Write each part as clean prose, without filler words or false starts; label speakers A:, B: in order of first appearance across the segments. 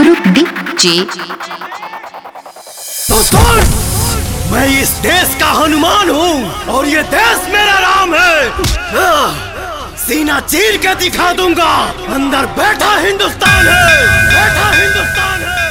A: Group DJ.
B: तो सुन, मैं इस देश का हनुमान हूँ और ये देश मेरा राम है। सीना चीर के दिखा दूंगा, अंदर बैठा हिंदुस्तान है, बैठा हिंदुस्तान है।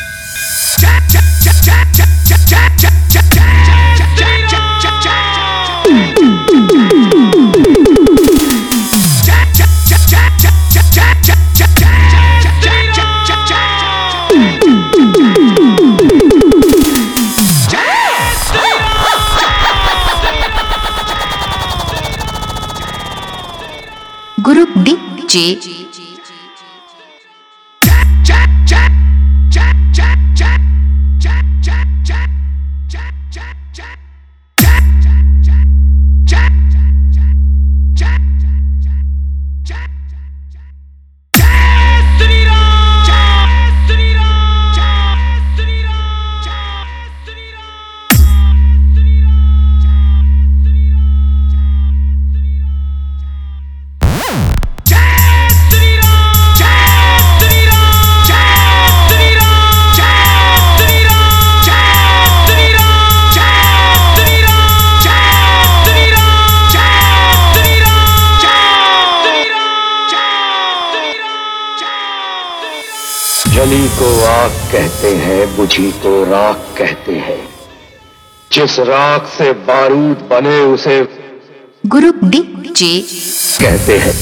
A: Group DJ.
C: जली को आग कहते हैं, बुझी को राख कहते हैं। जिस राख से बारूद बने उसे
A: ग्रुप डीजे
C: कहते हैं।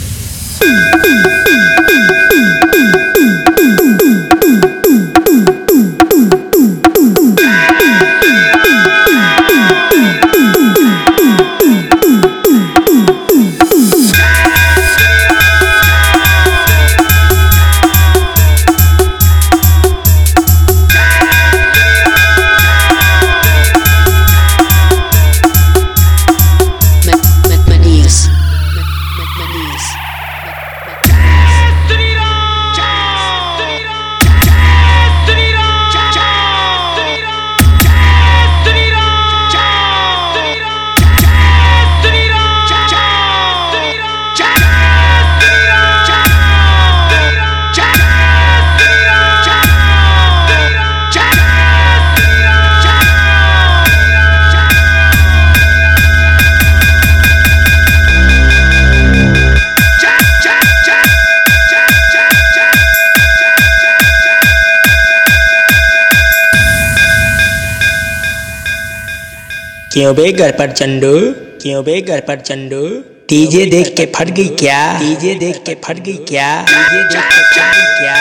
D: क्यों बे घर पर चंडू, क्यों बे घर पर चंडू। डीजे देख के फट गई क्या, डीजे देख के फट गई क्या, डीजे देख के फट गई क्या।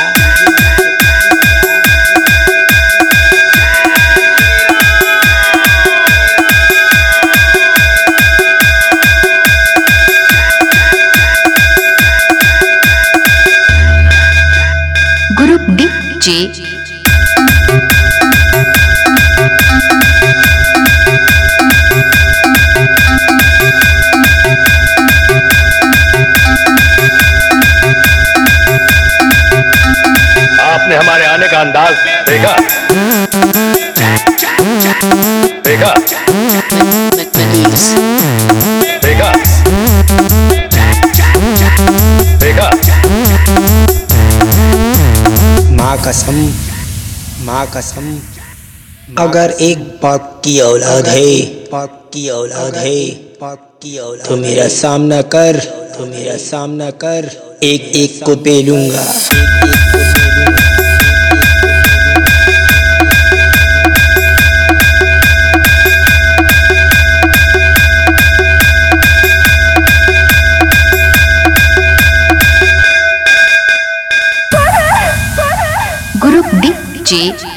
A: Group DJ.
C: आपने हमारे आने का अंदाज देखा, देखा, देखा, देखा।
D: माँ कसम, माँ कसम, अगर एक पाक की औलाद है, पाक की औलाद है, पाक की औलाद, तो मेरा सामना कर, तो मेरा सामना कर, एक एक को पेलूंगा।
A: Group DJ.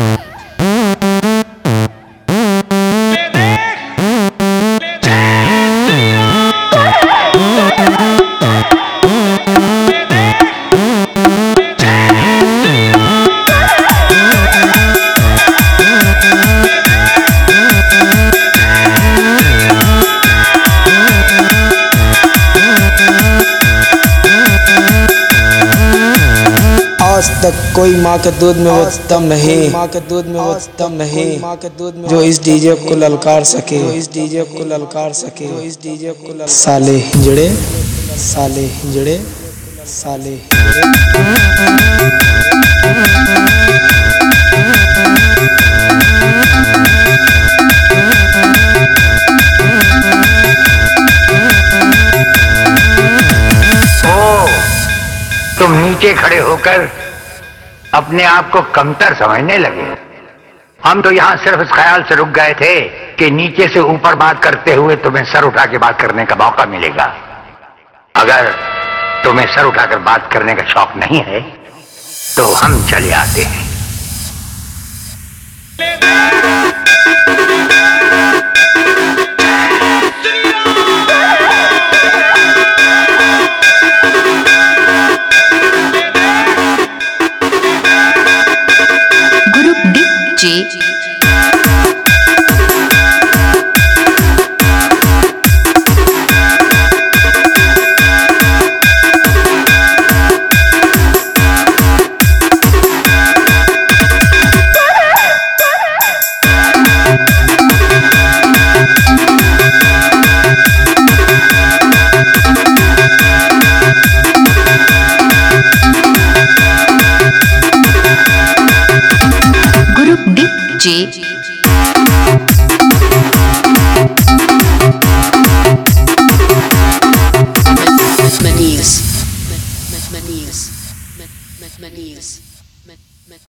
D: आज तक कोई माँ के दूध में वो दम नहीं, माँ के दूध में वो दम नहीं, माँ के दूध में जो इस डीजे को ललकार सके, जो इस डीजे को ललकार सके, जो इस डीजे को साले हिंजड़े, साले हिंजड़े, साले हिंजड़े।
E: तुम नीचे खड़े होकर अपने आप को कमतर समझने लगे। हम तो यहां सिर्फ इस ख्याल से रुक गए थे कि नीचे से ऊपर बात करते हुए तुम्हें सर उठा के बात करने का मौका मिलेगा। अगर तुम्हें सर उठाकर बात करने का शौक नहीं है तो हम चले आते हैं।
A: Group DJ group DJ
F: Manias.